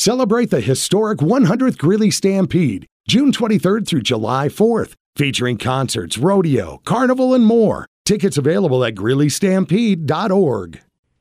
Celebrate the historic 100th Greeley Stampede, June 23rd through July 4th, featuring concerts, rodeo, carnival, and more. Tickets available at GreeleyStampede.org.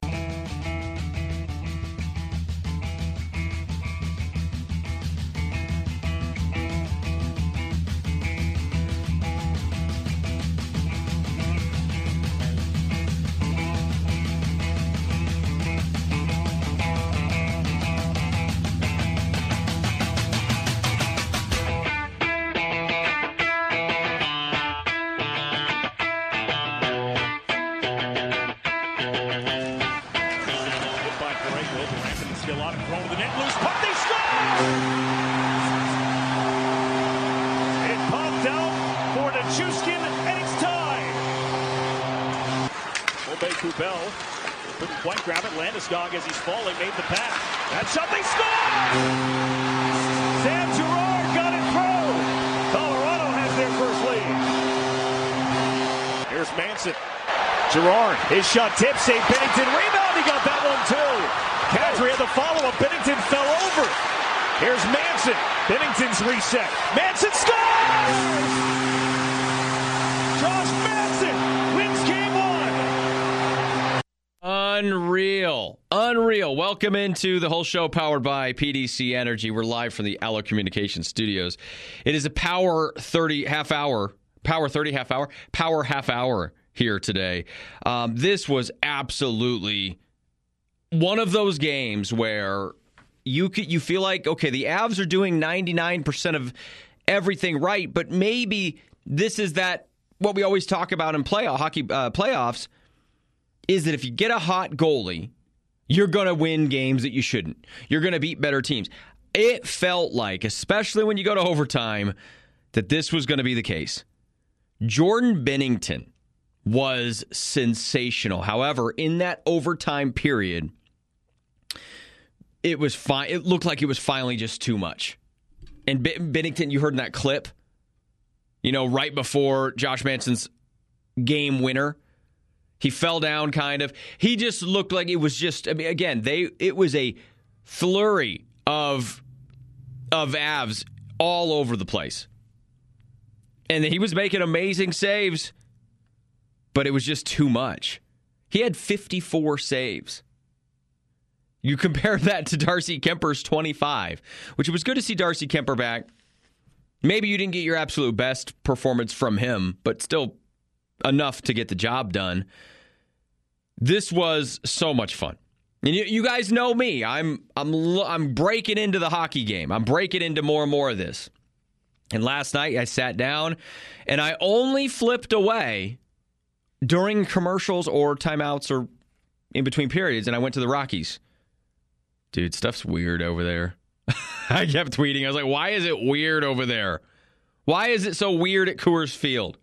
Couldn't quite grab it. Landeskog, as he's falling, made the pass. That shot, they score! Sam Girard got it through. Colorado has their first lead. Here's Manson. Girard, his shot tip, save Binnington. Rebound, he got that one too. Kadri had the follow-up. Binnington fell over. Here's Manson. Binnington's reset. Manson scores! Josh Manson wins game one. Unreal. Welcome into the whole show powered by PDC Energy. We're live from the Aller Communications Studios. It is a Power half hour here today. This was absolutely one of those games where you feel like, okay, the Avs are doing 99% of everything right, but maybe this is that what we always talk about in playoffs is that if you get a hot goalie, you're going to win games that you shouldn't. You're going to beat better teams. It felt like, especially when you go to overtime, that this was going to be the case. Jordan Binnington was sensational. However, in that overtime period, it was fine. It looked like it was finally just too much. And Binnington, you heard in that clip, right before Josh Manson's game winner, he fell down kind of. He just looked like it was just, it was a flurry of Avs all over the place. And he was making amazing saves, but it was just too much. He had 54 saves. You compare that to Darcy Kemper's 25, which it was good to see Darcy Kemper back. Maybe you didn't get your absolute best performance from him, but still enough to get the job done. This was so much fun. And you guys know me. I'm breaking into the hockey game. I'm breaking into more and more of this. And last night I sat down and I only flipped away during commercials or timeouts or in between periods, and I went to the Rockies. Dude, stuff's weird over there. I kept tweeting. I was like, why is it weird over there? Why is it so weird at Coors Field?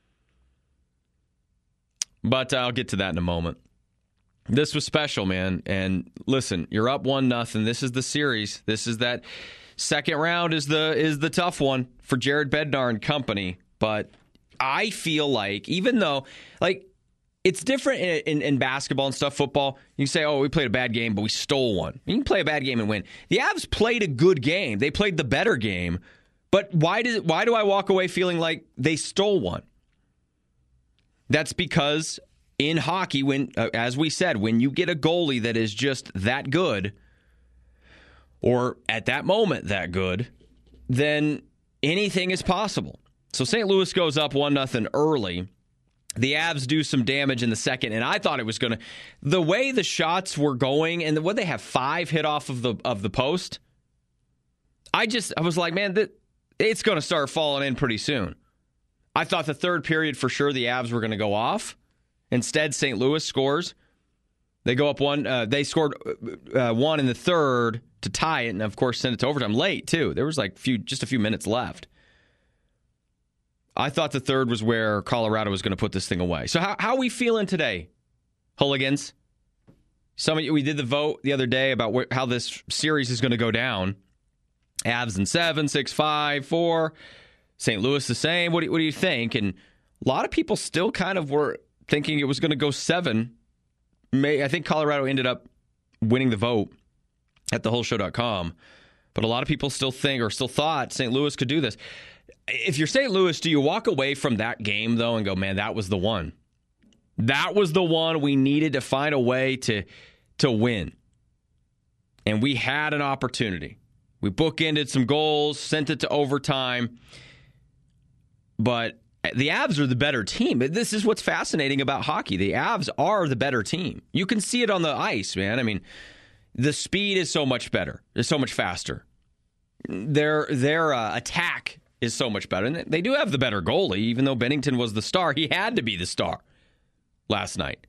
But I'll get to that in a moment. This was special, man. And listen, you're up 1-0. This is the series. This is that second round is the tough one for Jared Bednar and company. But I feel like, even though, it's different in basketball and stuff, football. You say, oh, we played a bad game, but we stole one. You can play a bad game and win. The Avs played a good game. They played the better game. But why do I walk away feeling like they stole one? That's because in hockey, when, as we said, when you get a goalie that is just that good, or at that moment that good, then anything is possible. So St. Louis goes up 1-0 early. The Avs do some damage in the second, and I thought it was going to. The way the shots were going, and what they have 5 hit off of the post. I was like, man, it's going to start falling in pretty soon. I thought the third period for sure the Avs were going to go off. Instead, St. Louis scores. They go up 1. They scored 1 in the third to tie it, and of course send it to overtime late too. There was just a few minutes left. I thought the third was where Colorado was going to put this thing away. So how are we feeling today, hooligans? Some of you, we did the vote the other day about how this series is going to go down. Avs in 7, 6-5, 4. St. Louis the same. What do you think? And a lot of people still kind of were thinking it was going to go 7. I think Colorado ended up winning the vote. at thewholeshow.com. But a lot of people still thought St. Louis could do this. If you're St. Louis, do you walk away from that game, though, and go, man, that was the one? That was the one we needed to find a way to win. And we had an opportunity. We bookended some goals, sent it to overtime. But the Avs are the better team. This is what's fascinating about hockey. The Avs are the better team. You can see it on the ice, man. I mean, the speed is so much better. It's so much faster. Their attack is so much better. And they do have the better goalie, even though Binnington was the star. He had to be the star last night.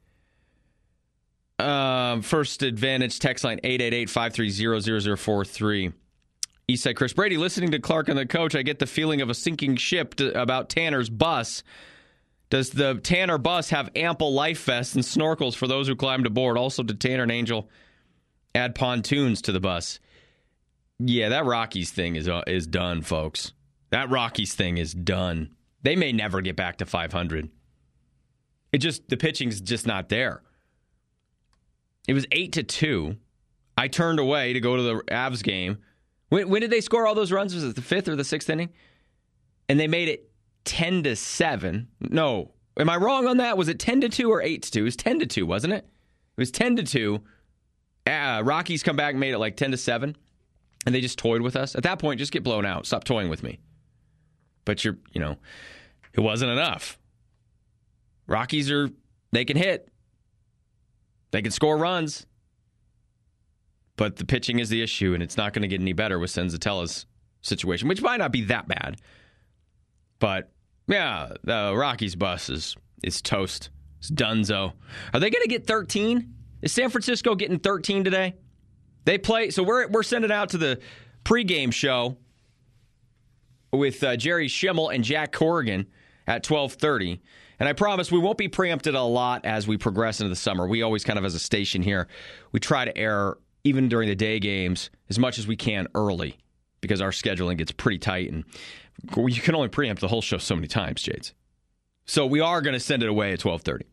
First Advantage text line 888-530-0043. Eastside Chris Brady, listening to Clark and the coach, I get the feeling of a sinking ship about Tanner's bus. Does the Tanner bus have ample life vests and snorkels for those who climbed aboard? Also, did Tanner and Angel add pontoons to the bus? Yeah, that Rockies thing is done, folks. That Rockies thing is done. They may never get back to 500. The pitching's just not there. It was 8-2. I turned away to go to the Avs game. When did they score all those runs? Was it the 5th or the 6th inning? And they made it 10-7. No. Am I wrong on that? Was it 10-2 or 8-2? It was 10-2, wasn't it? It was 10-2. Rockies come back and made it like 10-7. And they just toyed with us. At that point, just get blown out. Stop toying with me. But it wasn't enough. Rockies they can hit. They can score runs. But the pitching is the issue, and it's not going to get any better with Senzatella's situation, which might not be that bad. But, yeah, the Rockies bus is toast. It's donezo. Are they going to get 13? Is San Francisco getting 13 today? They play, so we're sending out to the pregame show with Jerry Schimmel and Jack Corrigan at 12:30. And I promise we won't be preempted a lot as we progress into the summer. We always kind of, as a station here, we try to air even during the day games, as much as we can early, because our scheduling gets pretty tight, and you can only preempt the whole show so many times, Jades. So we are going to send it away at 12:30.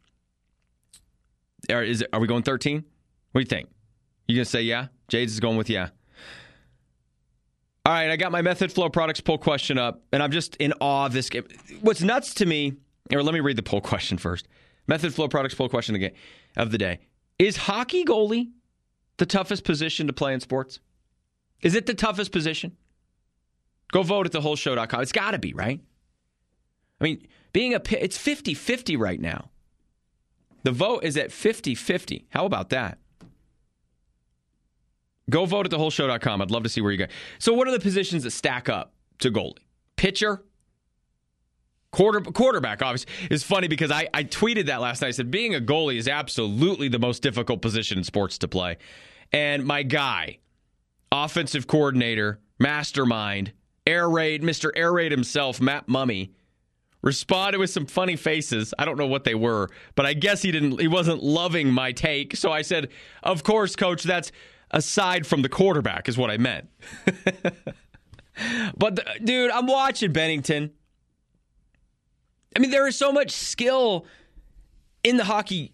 Are we going 13? What do you think? You going to say yeah? Jades is going with yeah. All right, I got my Method Flow Products poll question up, and I'm just in awe of this game. What's nuts to me, or let me read the poll question first. Method Flow Products poll question of the day. Is hockey goalie the toughest position to play in sports? Is it the toughest position? Go vote at thewholeshow.com. It's got to be, right? I mean, it's 50-50 right now. The vote is at 50-50. How about that? Go vote at thewholeshow.com. I'd love to see where you go. So what are the positions that stack up to goalie? Pitcher? Quarterback, obviously. It's funny because I tweeted that last night. I said, being a goalie is absolutely the most difficult position in sports to play. And my guy, offensive coordinator, mastermind, Mr. Air Raid himself, Matt Mummy, responded with some funny faces. I don't know what they were, but I guess he wasn't loving my take. So I said, of course, coach, that's aside from the quarterback is what I meant. But, dude, I'm watching Binnington. I mean, there is so much skill in the hockey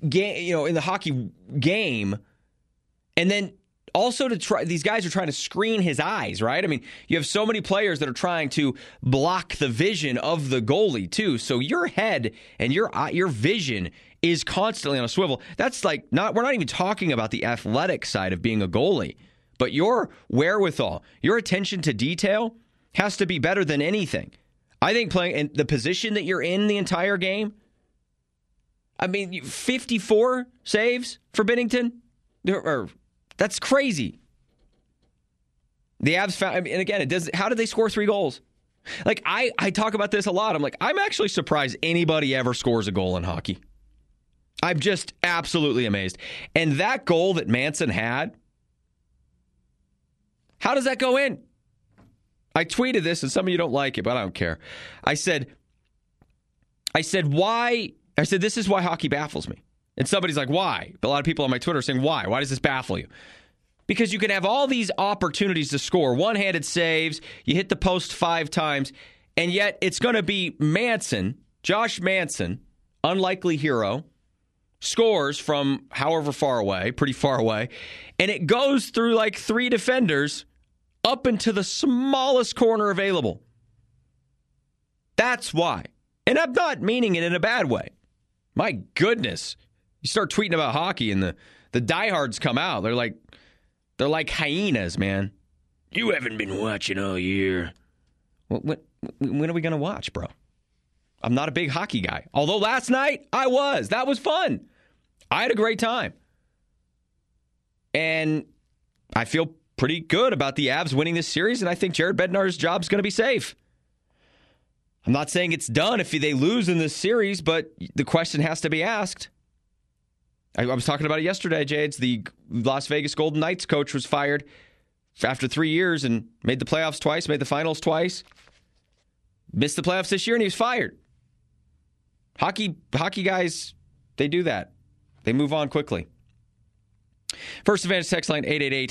game, and then also to try. These guys are trying to screen his eyes, right? I mean, you have so many players that are trying to block the vision of the goalie too. So your head and your vision is constantly on a swivel. That's we're not even talking about the athletic side of being a goalie, but your wherewithal, your attention to detail has to be better than anything. I think playing in the position that you're in the entire game, I mean, 54 saves for Binnington? That's crazy. The Avs found, and again, how did they score 3 goals? Like, I talk about this a lot. I'm like, I'm actually surprised anybody ever scores a goal in hockey. I'm just absolutely amazed. And that goal that Manson had, how does that go in? I tweeted this, and some of you don't like it, but I don't care. I said, why? I said, this is why hockey baffles me. And somebody's like, why? A lot of people on my Twitter are saying, why? Why does this baffle you? Because you can have all these opportunities to score, one-handed saves, you hit the post 5 times, and yet it's going to be Manson, Josh Manson, unlikely hero, scores from however far away, pretty far away, and it goes through like 3 defenders up into the smallest corner available. That's why. And I'm not meaning it in a bad way. My goodness. You start tweeting about hockey and the diehards come out. They're like hyenas, man. You haven't been watching all year. When are we going to watch, bro? I'm not a big hockey guy. Although last night I was. That was fun. I had a great time. And I feel pretty good about the Avs winning this series, and I think Jared Bednar's job's going to be safe. I'm not saying it's done if they lose in this series, but the question has to be asked. I was talking about it yesterday, Jades. The Las Vegas Golden Knights coach was fired after 3 years and made the playoffs twice, made the finals twice. Missed the playoffs this year, and he was fired. Hockey guys, they do that. They move on quickly. First Advantage text line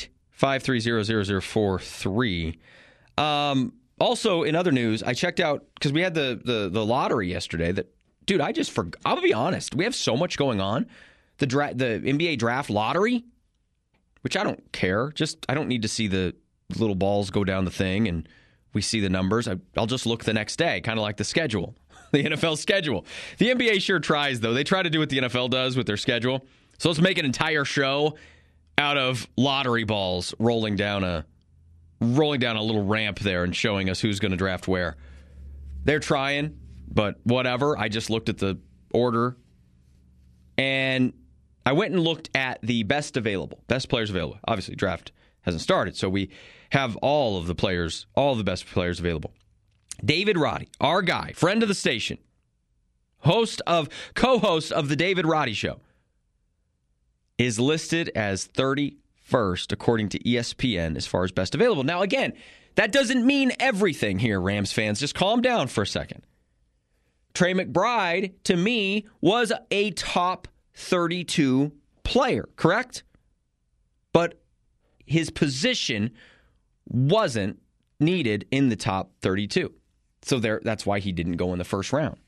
888-530-0043. Also, in other news, I checked out, because we had the lottery yesterday. That, dude, I just forgot. I'll be honest. We have so much going on. The NBA draft lottery, which I don't care. I don't need to see the little balls go down the thing and we see the numbers. I'll just look the next day, kind of like the schedule, the NFL schedule. The NBA sure tries, though. They try to do what the NFL does with their schedule. So let's make an entire show out of lottery balls rolling down a little ramp there and showing us who's going to draft where. They're trying, but whatever. I just looked at the order, and I went and looked at the best players available. Obviously, draft hasn't started, so we have all the best players available. David Roddy, our guy, friend of the station, co-host of the David Roddy Show, is listed as 31st, according to ESPN, as far as best available. Now, again, that doesn't mean everything here, Rams fans. Just calm down for a second. Trey McBride, to me, was a top 32 player, correct? But his position wasn't needed in the top 32. So that's why he didn't go in the first round.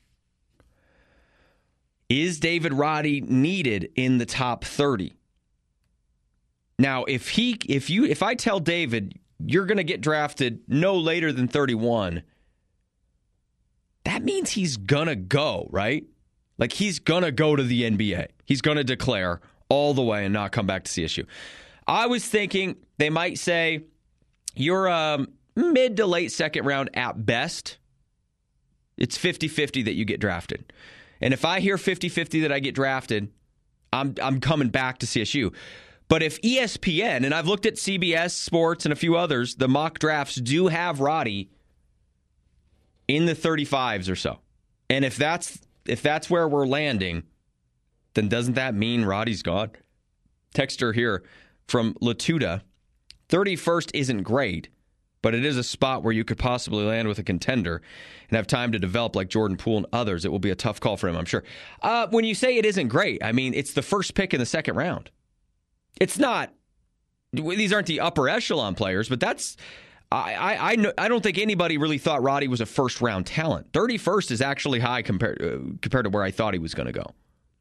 Is David Roddy needed in the top 30? Now, if I tell David you're going to get drafted no later than 31, that means he's going to go, right? Like, he's going to go to the NBA. He's going to declare all the way and not come back to CSU. I was thinking they might say you're mid to late second round at best. It's 50-50 that you get drafted. And if I hear 50-50 that I get drafted, I'm coming back to CSU. But if ESPN, and I've looked at CBS Sports and a few others, the mock drafts do have Roddy in the 35s or so. And if that's where we're landing, then doesn't that mean Roddy's gone? Texter here from Latuda, 31st isn't great, but it is a spot where you could possibly land with a contender and have time to develop like Jordan Poole and others. It will be a tough call for him, I'm sure. When you say it isn't great, I mean, it's the first pick in the second round. It's not, these aren't the upper echelon players, but that's, I don't think anybody really thought Roddy was a first round talent. 31st is actually high compared to where I thought he was going to go.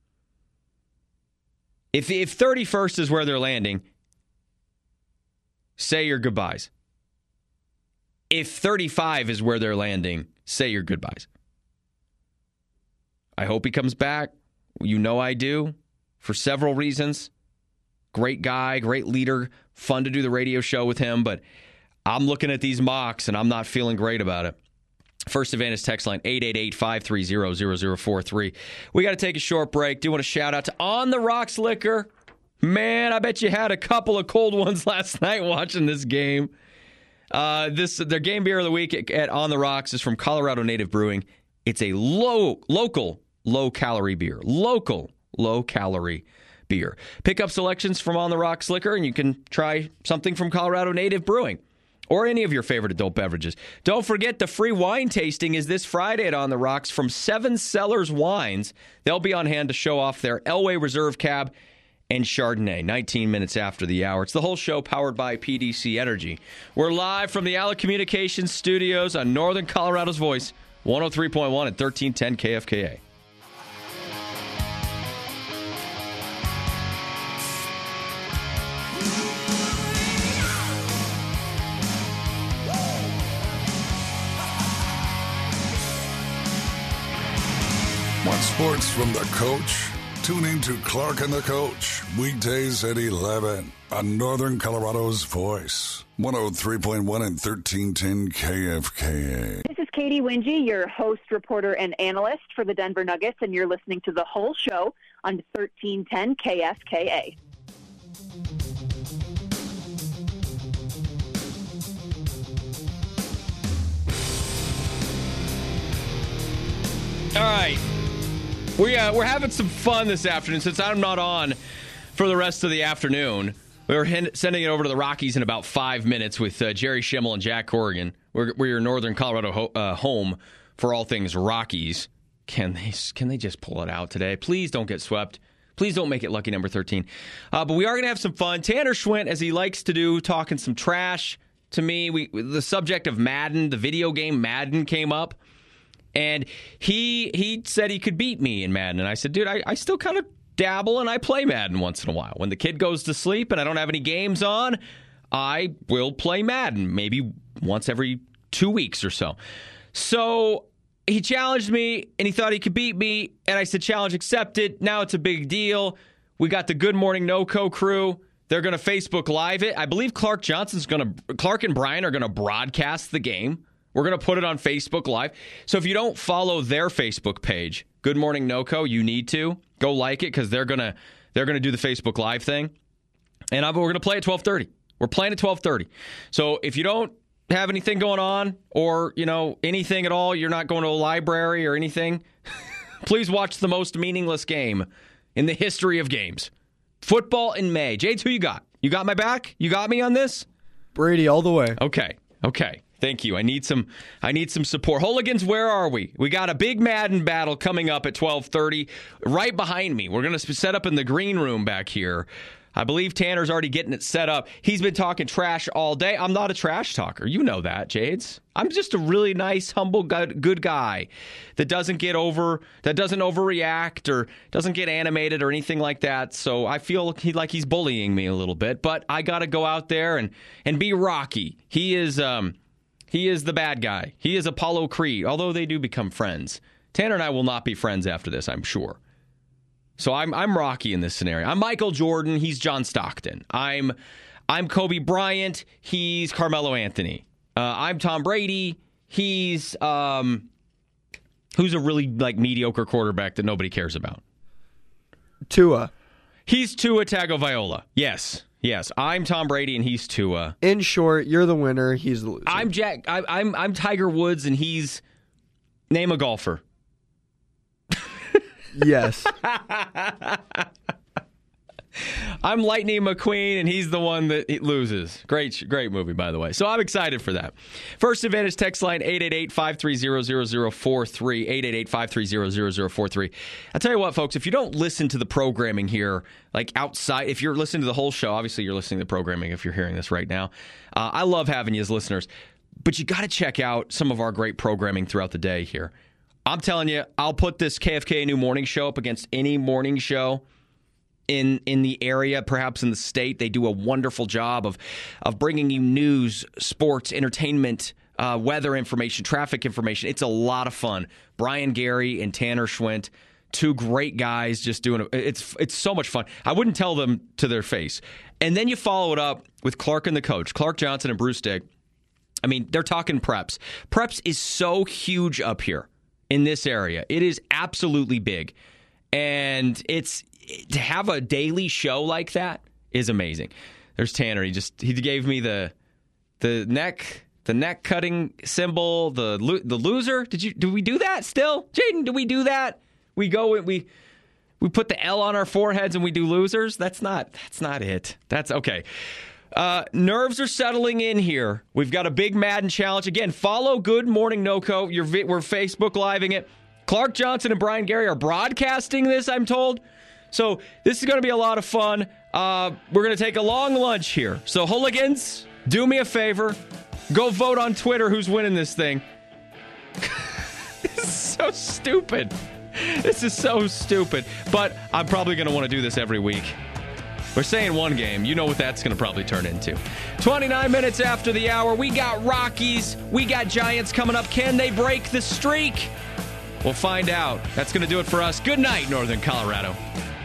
If 31st is where they're landing, say your goodbyes. If 35 is where they're landing, say your goodbyes. I hope he comes back. You know I do, for several reasons. Great guy, great leader, fun to do the radio show with him, but I'm looking at these mocks and I'm not feeling great about it. First Advantage text line 888-530-0043. We got to take a short break. Do want to shout out to On the Rocks Liquor. Man, I bet you had a couple of cold ones last night watching this game. Their game beer of the week at On the Rocks is from Colorado Native Brewing. It's a local low-calorie beer. Local low-calorie beer. Pick up selections from On the Rocks Liquor, and you can try something from Colorado Native Brewing or any of your favorite adult beverages. Don't forget, the free wine tasting is this Friday at On the Rocks from Seven Cellars Wines. They'll be on hand to show off their Elway Reserve Cab and Chardonnay, 19 minutes after the hour. It's the whole show powered by PDC Energy. We're live from the Alec Communications studios on Northern Colorado's Voice, 103.1 and 1310 KFKA. Want sports from the coach? Tune in to Clark and the Coach, weekdays at 11 on Northern Colorado's Voice, 103.1 and 1310 KFKA. This is Katie Wingy, your host, reporter, and analyst for the Denver Nuggets, and you're listening to The Whole Show on 1310 KFKA. All right. We're having some fun this afternoon since I'm not on for the rest of the afternoon. We're sending it over to the Rockies in about 5 minutes with Jerry Schimmel and Jack Corrigan. We're your Northern Colorado home for all things Rockies. Can they just pull it out today? Please don't get swept. Please don't make it lucky number 13. But we are going to have some fun. Tanner Schwint, as he likes to do, talking some trash to me. The subject of Madden, the video game Madden, came up. And he said he could beat me in Madden. And I said, dude, I still kind of dabble and I play Madden once in a while. When the kid goes to sleep and I don't have any games on, I will play Madden maybe once every 2 weeks or so. So he challenged me and he thought he could beat me. And I said, challenge accepted. Now it's a big deal. We got the Good Morning NoCo crew. They're going to Facebook Live it. I believe Clark and Brian are going to broadcast the game. We're going to put it on Facebook Live. So if you don't follow their Facebook page, Good Morning NoCo, you need to go like it because they're going to do the Facebook Live thing. And we're going to play at 12:30. We're playing at 12:30. So if you don't have anything going on or, anything at all, you're not going to a library or anything, please watch the most meaningless game in the history of games. Football in May. Jades, who you got? You got my back? You got me on this? Brady all the way. Okay. Thank you. I need some support. Hooligans, where are we? We got a big Madden battle coming up at 12:30 right behind me. We're going to set up in the green room back here. I believe Tanner's already getting it set up. He's been talking trash all day. I'm not a trash talker. You know that, Jades. I'm just a really nice, humble, good guy that doesn't overreact or doesn't get animated or anything like that. So I feel like he's bullying me a little bit. But I got to go out there and be Rocky. He is the bad guy. He is Apollo Creed, although they do become friends. Tanner and I will not be friends after this, I'm sure. So I'm Rocky in this scenario. I'm Michael Jordan. He's John Stockton. I'm Kobe Bryant. He's Carmelo Anthony. I'm Tom Brady. He's who's a really mediocre quarterback that nobody cares about. Tua. He's Tua Tagovailoa. Yes. I'm Tom Brady and he's Tua. In short, you're the winner. He's the loser. I'm Tiger Woods and he's name a golfer. Yes. I'm Lightning McQueen, and he's the one that loses. Great movie, by the way. So I'm excited for that. First Advantage text line, 888-530-0043, 888-530-0043. I'll tell you what, folks, if you don't listen to the programming here, outside, if you're listening to the whole show, obviously you're listening to the programming if you're hearing this right now. I love having you as listeners, but you got to check out some of our great programming throughout the day here. I'm telling you, I'll put this KFK New Morning Show up against any morning show in the area, perhaps in the state. They do a wonderful job of bringing you news, sports, entertainment, weather information, traffic information. It's a lot of fun. Brian Gary and Tanner Schwint, two great guys just doing it. It's so much fun. I wouldn't tell them to their face. And then you follow it up with Clark and the Coach, Clark Johnson and Bruce Digg. I mean, they're talking preps. Preps is so huge up here. In this area, it is absolutely big, and to have a daily show like that is amazing. There's Tanner. He gave me the neck cutting symbol. The loser. Do we do that still, Jaden? Do we do that? We go we put the L on our foreheads and we do losers. That's not it. That's okay. Nerves are settling in here. We've got a big Madden challenge. Again, follow Good Morning NoCo. We're Facebook Living it. Clark Johnson and Brian Gary are broadcasting this, I'm told. So this is going to be a lot of fun. We're going to take a long lunch here. So hooligans, do me a favor. Go vote on Twitter who's winning this thing. This is so stupid. But I'm probably going to want to do this every week. We're saying one game. You know what that's going to probably turn into. 29 minutes after the hour, we got Rockies. We got Giants coming up. Can they break the streak? We'll find out. That's going to do it for us. Good night, Northern Colorado.